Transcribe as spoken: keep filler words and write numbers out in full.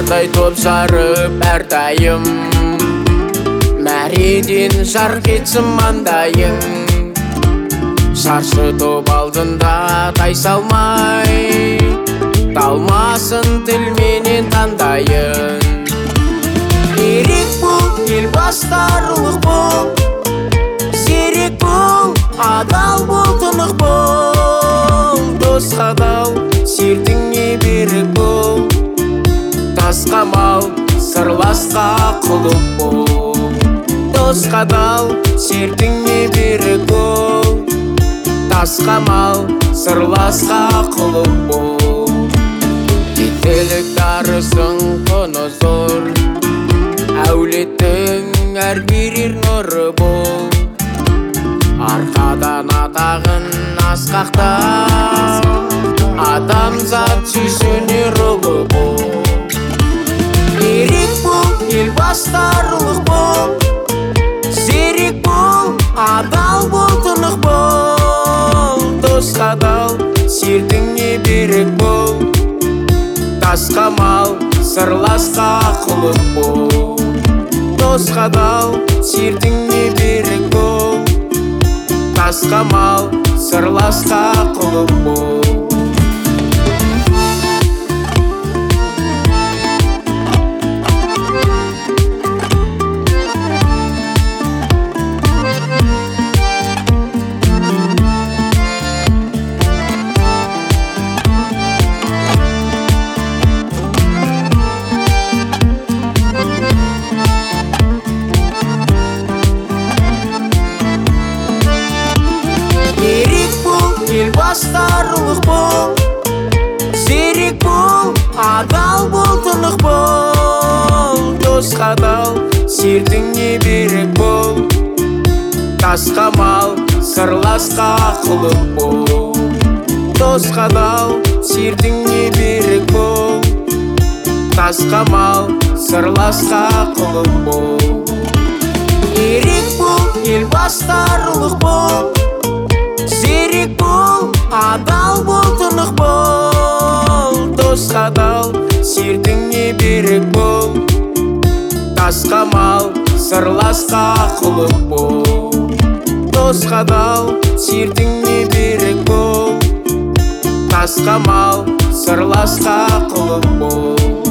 Жардай топ жарып әрдайым, мәреден жарқ етсін маңдайың. Шаршы топ алдында тайсалмай, талмасын тілменен таңдайын. Ерек бұл, ел бастарлық бұл, зерек бұл, адал бұл, тынық бұл. Досқа дал, сертіңе берік бұл, тасқа мал, сырласқа құлық бұл. Досқа дал, сертіңе берік бұл, тасқа мал, сырласқа құлық бұл. Кетелік дарысын құны зор, әулеттің әр берер нұры бұл. Арқадан атағын асқақта, адамзат сүйсінер ұлы бұл. Ерек бұл, ел бастарлық бұл, зерек бұл, адал бұл, тынық бұл. Досқа дал, сертіңе берік бұл, тасқа мал, сырласқа құлық бұл. Досқа дал, сертіңе берік бұл, тасқа мал, сырласқа құлық бұл. Ел бастарлық бұл, зерек бұл, адал бұл, тынық бұл. Досқа дал, сертіңе берік бұл, тасқа мал, сырласқа құлық бұл. Досқа дал, сертіңе берік бұл, тасқа мал, сырласқа құлық бұл. Ерек бұл, ел бастарлық бұл, зерек бұл, адал бұл, тынық бұл. Досқа дал, сертіңе берік бұл, тасқа мал, сырласқа құлық бұл. Досқа дал, сертіңе берік бұл, тасқа мал, сырласқа құлық бұл.